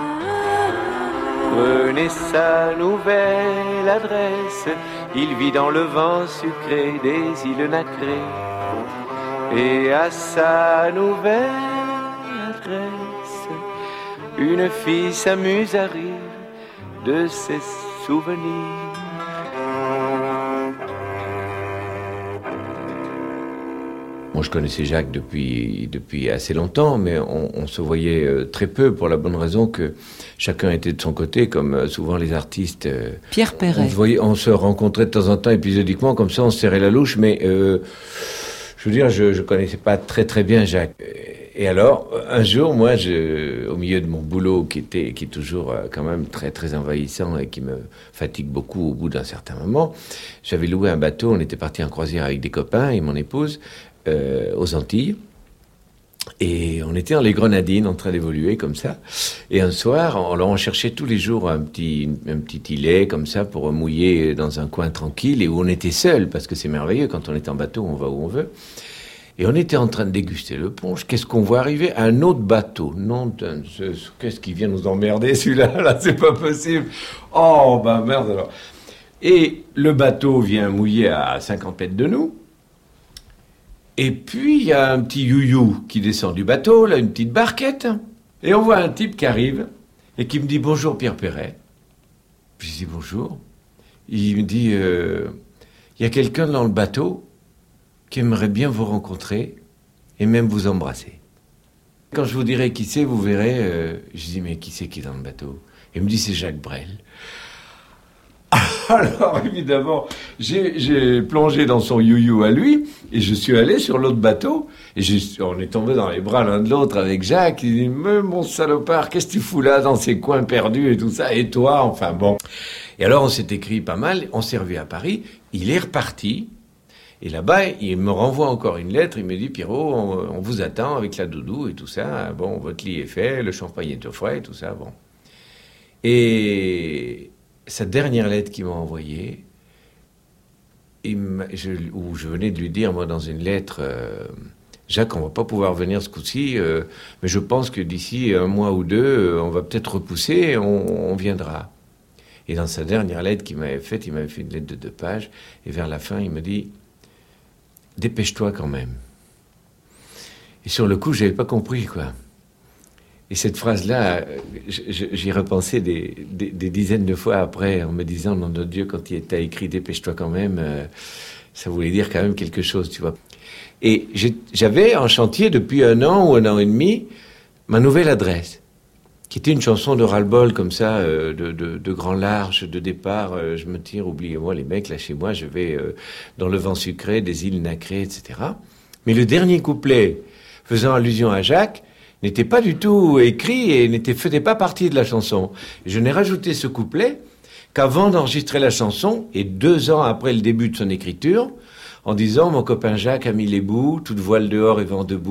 Prenez sa nouvelle adresse, il vit dans le vent sucré des îles nacrées. Et à sa nouvelle adresse, une fille s'amuse à rire de ses souvenirs. Moi, je connaissais Jacques depuis assez longtemps, mais on se voyait très peu pour la bonne raison que chacun était de son côté, comme souvent les artistes. Pierre Perret. On se rencontrait de temps en temps épisodiquement, comme ça on se serrait la louche, mais je veux dire, je connaissais pas très bien Jacques. Et alors, un jour, moi, au milieu de mon boulot, qui est toujours quand même très envahissant et qui me fatigue beaucoup au bout d'un certain moment, j'avais loué un bateau, on était parti en croisière avec des copains et mon épouse, aux Antilles. Et on était dans les Grenadines, en train d'évoluer comme ça. Et un soir, on cherchait tous les jours un petit îlet comme ça pour mouiller dans un coin tranquille et où on était seul, parce que c'est merveilleux, quand on est en bateau, on va où on veut. Et on était en train de déguster le punch. Qu'est-ce qu'on voit arriver? Un autre bateau. Non, qu'est-ce qui vient nous emmerder, celui-là? Là, c'est pas possible. Oh, ben merde alors. Et le bateau vient mouiller à 50 mètres de nous. Et puis, il y a un petit you-you qui descend du bateau, là, une petite barquette. Et on voit un type qui arrive et qui me dit « Bonjour, Pierre Perret ». Puis je dis « Bonjour ». Il me dit « Il y a quelqu'un dans le bateau qui aimerait bien vous rencontrer et même vous embrasser. » Quand je vous dirai qui c'est, vous verrez. Je dis « Mais qui c'est qui est dans le bateau ?» Il me dit « C'est Jacques Brel ». Alors, évidemment, j'ai plongé dans son you-you à lui, et je suis allé sur l'autre bateau, et on est tombé dans les bras l'un de l'autre avec Jacques. Il dit « Mais mon salopard, qu'est-ce que tu fous là, dans ces coins perdus et tout ça, et toi ?» Enfin bon. Et alors, on s'est écrit pas mal, on s'est revu à Paris, il est reparti, et là-bas, il me renvoie encore une lettre, il me dit « Pierrot, on vous attend avec la doudou et tout ça, bon, votre lit est fait, le champagne est au frais, et tout ça, bon. » Et sa dernière lettre qu'il m'a envoyée, où je venais de lui dire, moi, dans une lettre, Jacques, on va pas pouvoir venir ce coup-ci, mais je pense que d'ici un mois ou deux, on va peut-être repousser et on viendra. Et dans sa dernière lettre qu'il m'avait faite, il m'avait fait une lettre de 2 pages, et vers la fin, il me dit « Dépêche-toi quand même ». Et sur le coup, j'avais pas compris, quoi. Et cette phrase-là, j'y repensais des dizaines de fois après, en me disant, nom de Dieu, quand il t'a écrit « Dépêche-toi quand même », ça voulait dire quand même quelque chose, tu vois. Et j'avais en chantier depuis 1 an ou 1 an et demi ma nouvelle adresse, qui était une chanson de ras-le-bol comme ça, de grand large, de départ. Je me tire, oubliez-moi les mecs, là chez moi, je vais dans le vent sucré, des îles nacrées, etc. Mais le dernier couplet, faisant allusion à Jacques, n'était pas du tout écrit et faisait pas partie de la chanson. Je n'ai rajouté ce couplet qu'avant d'enregistrer la chanson, et 2 ans après le début de son écriture, en disant « Mon copain Jacques a mis les bouts, toute voile dehors et vent debout ».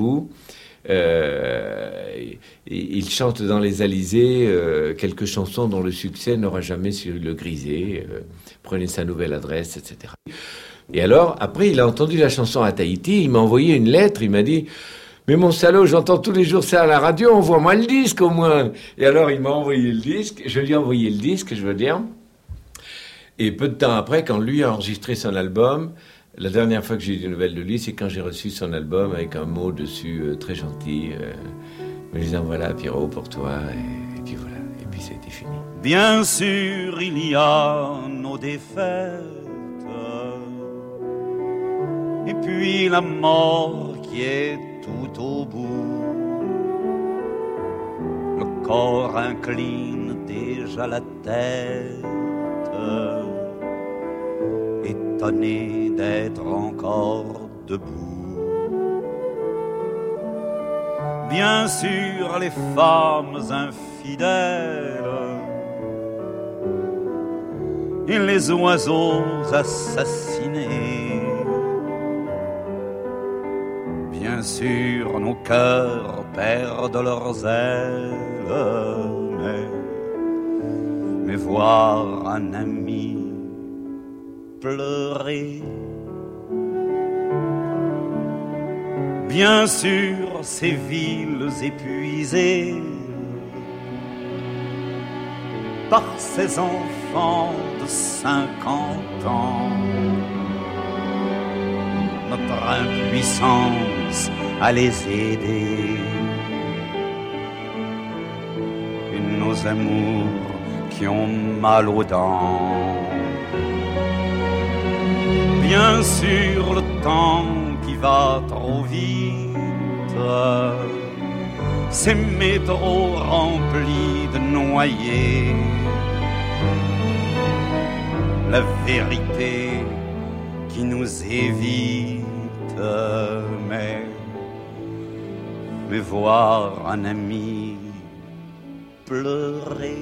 Il chante dans les alizés quelques chansons dont le succès n'aura jamais su le griser. Prenez sa nouvelle adresse, etc. Et alors, après, il a entendu la chanson à Tahiti, il m'a envoyé une lettre, il m'a dit « Mais mon salaud, j'entends tous les jours ça à la radio, envoie-moi le disque au moins !» Et alors, il m'a envoyé le disque, je lui ai envoyé le disque, je veux dire. Et peu de temps après, quand lui a enregistré son album, la dernière fois que j'ai eu des nouvelles de lui, c'est quand j'ai reçu son album avec un mot dessus très gentil, me disant « Voilà, Pierrot, pour toi », et puis voilà, et puis ça a été fini. Bien sûr, il y a nos défaites, et puis la mort qui est tout au bout. Le corps incline déjà la tête, étonné d'être encore debout. Bien sûr, les femmes infidèles et les oiseaux assassinés. Bien sûr, nos cœurs perdent leurs ailes, mais voir un ami pleurer. Bien sûr, ces villes épuisées par ces enfants de 50 ans, notre impuissance à les aider, et nos amours qui ont mal aux dents. Bien sûr, le temps qui va trop vite, ces métros remplis de noyés, la vérité qui nous évite, mais voir un ami pleurer.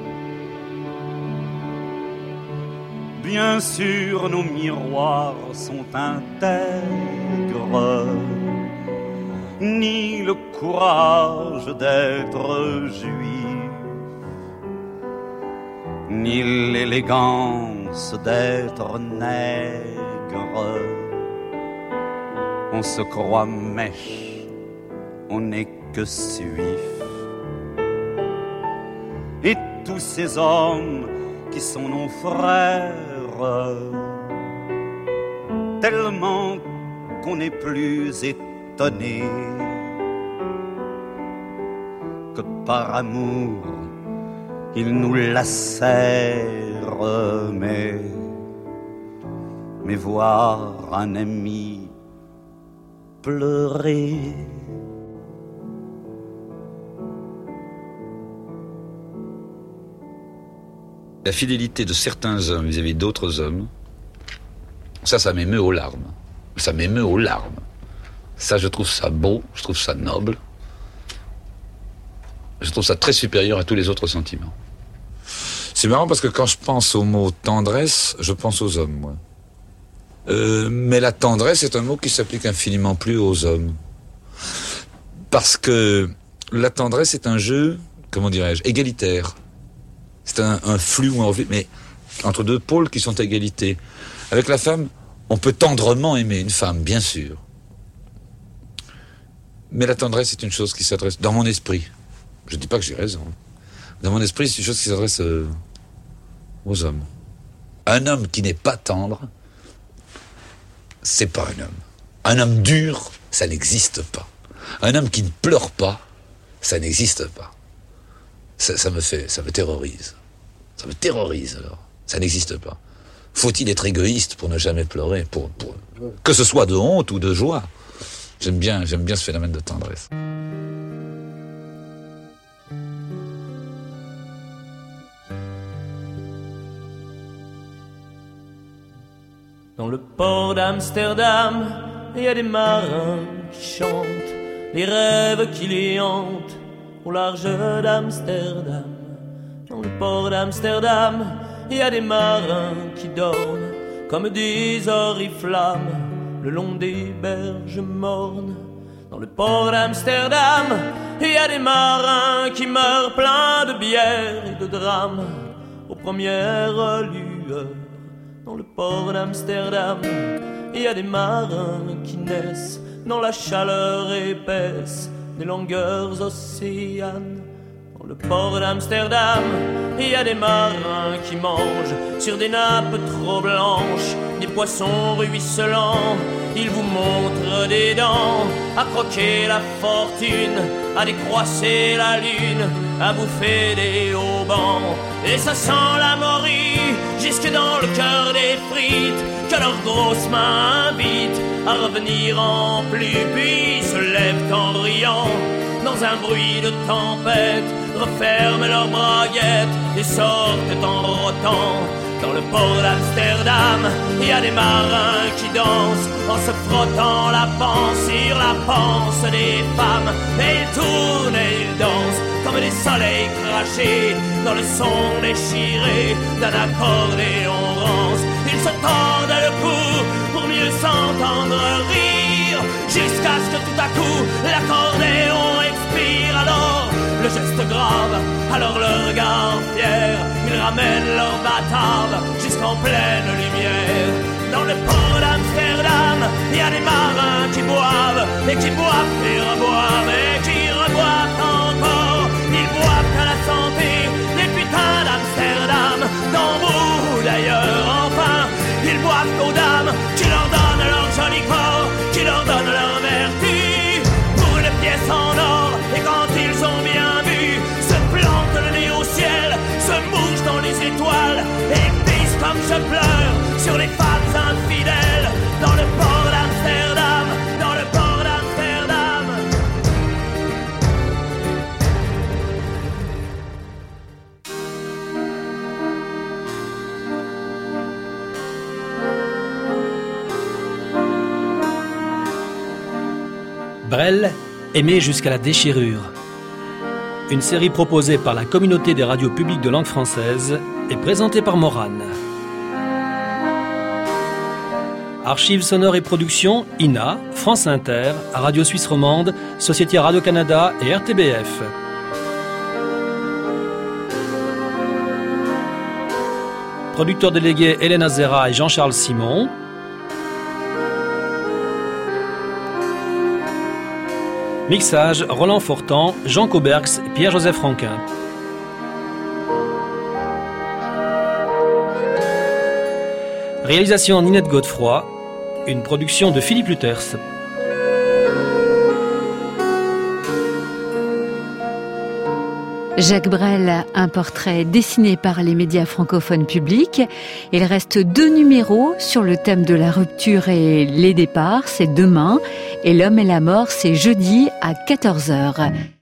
Bien sûr, nos miroirs sont intègres, ni le courage d'être juif, ni l'élégance d'être nègre. On se croit mèche, on n'est que suif. Et tous ces hommes qui sont nos frères, tellement qu'on n'est plus étonné que par amour ils nous lacèrent, mais voir un ami pleurer. La fidélité de certains hommes vis-à-vis d'autres hommes, ça m'émeut aux larmes. Ça m'émeut aux larmes. Ça, je trouve ça beau, je trouve ça noble. Je trouve ça très supérieur à tous les autres sentiments. C'est marrant parce que quand je pense au mot tendresse, je pense aux hommes, moi. Mais la tendresse est un mot qui s'applique infiniment plus aux hommes. Parce que la tendresse est un jeu, comment dirais-je, égalitaire. C'est un flux ou un reflux, mais entre deux pôles qui sont à égalité. Avec la femme, on peut tendrement aimer une femme, bien sûr. Mais la tendresse est une chose qui s'adresse, dans mon esprit, je ne dis pas que j'ai raison, dans mon esprit, c'est une chose qui s'adresse aux hommes. Un homme qui n'est pas tendre, c'est pas un homme. Un homme dur, ça n'existe pas. Un homme qui ne pleure pas, ça n'existe pas. Ça me terrorise. Ça me terrorise, alors. Ça n'existe pas. Faut-il être égoïste pour ne jamais pleurer, que ce soit de honte ou de joie? J'aime bien ce phénomène de tendresse. Dans le port d'Amsterdam, il y a des marins qui chantent les rêves qui les hantent au large d'Amsterdam. Dans le port d'Amsterdam, il y a des marins qui dorment comme des oriflammes le long des berges mornes. Dans le port d'Amsterdam, il y a des marins qui meurent pleins de bière et de drames aux premières lueurs. Dans le port d'Amsterdam, il y a des marins qui naissent dans la chaleur épaisse des longueurs océanes. Dans le port d'Amsterdam, il y a des marins qui mangent sur des nappes trop blanches des poissons ruisselants. Ils vous montrent des dents à croquer la fortune, à décroisser la lune, à bouffer des haubans. Et ça sent la morue jusque dans le cœur des frites que leurs grosses mains invitent à revenir en pluie, puis se lèvent en riant dans un bruit de tempête, referment leurs braguettes et sortent en rotant. Dans le port d'Amsterdam, il y a des marins qui dansent en se frottant la panse sur la panse des femmes. Et ils tournent et ils dansent comme des soleils crachés dans le son déchiré d'un accordéon rance. Ils se tordent le cou pour mieux s'entendre rire, jusqu'à ce que tout à coup l'accordéon expire. Alors le geste grave, alors le regard fier, ils ramènent leur batave jusqu'en pleine lumière. Dans le port d'Amsterdam, il y a des marins qui boivent et qui boivent et reboivent et qui reboivent encore. Ils boivent à la santé des putains d'Amsterdam, d'Hambourg d'ailleurs. Enfin, ils boivent aux dames qui leur donnent leur joli corps, qui leur donnent leur vertu pour une pièce en or. Et quand ils ont bien bu, se plantent le nez au ciel, se mouchent dans les étoiles et pissent comme je pleure sur les femmes infidèles. Dans le port d'Amsterdam, dans le port d'Amsterdam. Brel, aimé jusqu'à la déchirure. Une série proposée par la communauté des radios publiques de langue française et présentée par Morane. Archives sonores et productions, INA, France Inter, Radio Suisse Romande, Société Radio-Canada et RTBF. Producteurs délégués Hélène Azera et Jean-Charles Simon. Mixage Roland Fortan, Jean Coberx, Pierre-Joseph Ranquin. Réalisation Ninette Godefroy, une production de Philippe Luthers. Jacques Brel, un portrait dessiné par les médias francophones publics. Il reste 2 numéros sur le thème de la rupture et les départs, c'est demain. Et L'homme et la mort, c'est jeudi à 14h.